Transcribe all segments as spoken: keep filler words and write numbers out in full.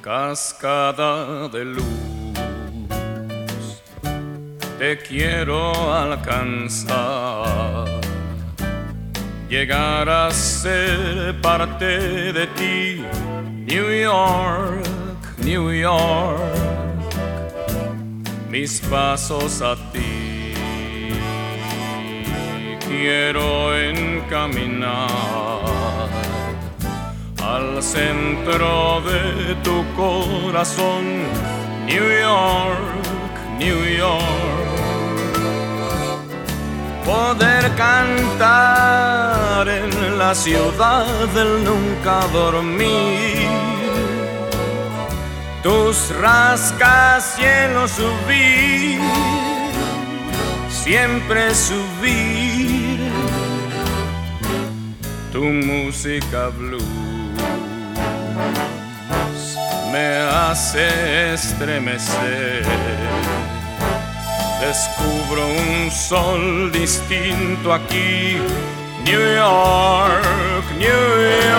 cascada de luz, te quiero alcanzar, llegar a ser parte de ti. New York, New York, mis pasos a ti quiero encaminar, al centro de tu corazón. New York, New York, poder cantar en la ciudad del nunca dormir, tus rascacielos subir, siempre subir, tu música blues me hace estremecer. Descubro un sol distinto aquí. New York, New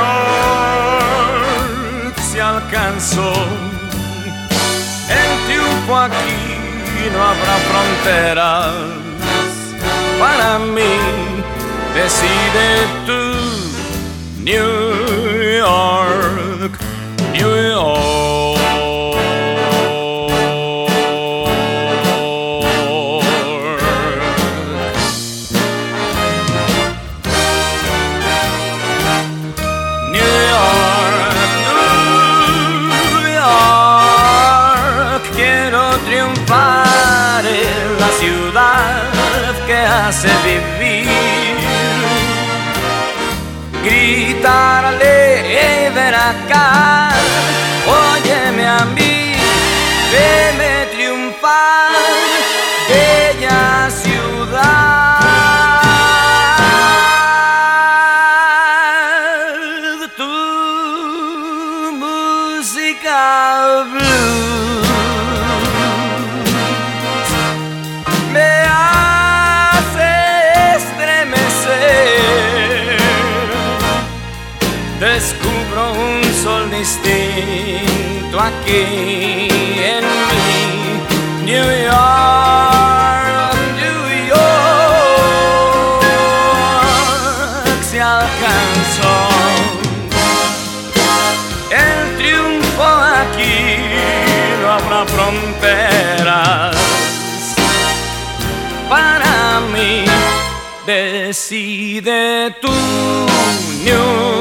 York, se alcanzó el triunfo aquí. No habrá fronteras para mí. Decide tú. New York, New York. New York, New York, quiero triunfar en la ciudad que hace vivir, gritarle y ver acá, óyeme a mí, veme triunfar, bella ciudad, tu música blues me hace estremecer. Descubro un sol distinto aquí en mí. New York, New York, se alcanzó el triunfo aquí. No habrá fronteras para mí. Decide tú, New York.